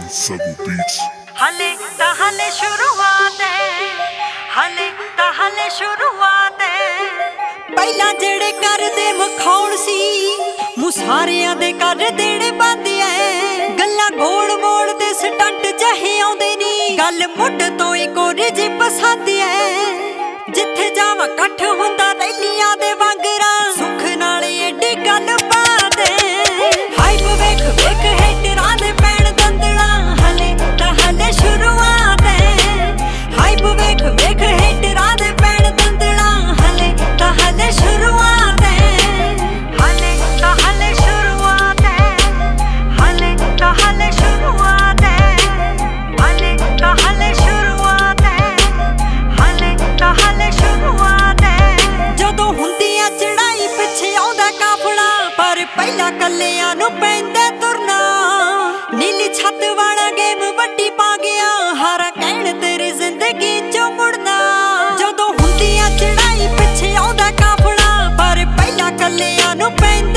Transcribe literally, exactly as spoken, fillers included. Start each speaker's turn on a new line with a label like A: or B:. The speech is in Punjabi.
A: Sagu Beats.
B: ਹਲੇ ਤਾਂ ਹਲੇ ਸ਼ੁਰੂਆਤ ਏ, ਹਲੇ ਤਾਂ ਹਲੇ ਸ਼ੁਰੂਆਤ ਏ। ਪਹਿਲਾਂ ਜਿਹੜੇ ਕਰਦੇ ਮਖੌਲ ਸੀ ਮੂੰ ਸਾਰਿਆਂ ਦੇ ਕਰ ਦੇਣੇ ਬੰਦ ਐ। ਗੱਲਾਂ ਗੋਲ ਮੋੜ ਤੇ ਸਟੰਟ ਜਿਹੇ ਆਉਂਦੇ ਨੀ, ਗੱਲ ਮੁੱਢ ਤੋਂ ਹੀ ਕੋਰਜ ਪਸੰਦ ਐ। ਜਿੱਥੇ ਜਾਵਾਂ ਇਕੱਠ ਹੁੰਦਾ ਰੈਲੀਆਂ ਦੇ ਵਾਂਗਰਾਂ, ਸੁੱਖ ਨਾਲ ਏਡੀ ਗੱਲ ਬਾਤ ਏ। ਹਾਈਪ ਵੇਖ ਵੇਖ ਹੇਟਰਾਂ ਦੇ ਪੈਣ ਦੰਦਲਾਂ, ਹਲੇ ਤਾਂ ਹਲੇ ਸ਼ੁਰੂਆਤ ਏ। ਹਾਈਪ ਵੇਖ ਵੇਖ ਹੇਟਰਾਂ ਦੇ ਪੈਣ ਦੰਦਲਾਂ, ਹਲੇ ਤਾਂ ਹਲੇ ਸ਼ੁਰੂਆਤ ਏ। ਹਲੇ ਤਾਂ ਹਲੇ ਸ਼ੁਰੂਆਤ ਏ, ਹਲੇ ਤਾਂ ਹਲੇ ਸ਼ੁਰੂਆਤ ਏ। ਹਲੇ ਤਾਂ ਹਲੇ ਸ਼ੁਰੂਆਤ ਏ, ਹਲੇ ਤਾਂ ਹਲੇ ਸ਼ੁਰੂਆਤ ਏ। ਜਦੋਂ ਹੁੰਦੀ ਆ ਚੜਾਈ ਪਿੱਛੇ ਆਉਂਦਾ ਕਾਫਲਾ, ਪਰ ਪਹਿਲਾਂ ਕੱਲਿਆਂ ਨੂੰ ਪੈਂਦਾ ਤੁਰਨਾ। ਨੀਲੀ ਛੱਤ ਵਾਲਾ ਗੇਮ ਵੱਡੀ ਪਾ ਗਿਆ, ਹਾਰਾ ਕਹਿਣ ਤੇਰੀ ਜ਼ਿੰਦਗੀ ਚੋਂ ਮੁੜਨਾ। ਜਦੋਂ ਹੁੰਦੀ ਆ ਚੜਾਈ ਪਿੱਛੇ ਆਉਂਦਾ ਕਾਫਲਾ, ਪਰ ਪਹਿਲਾਂ ਕੱਲਿਆਂ ਨੂੰ ਪੈਂਦਾ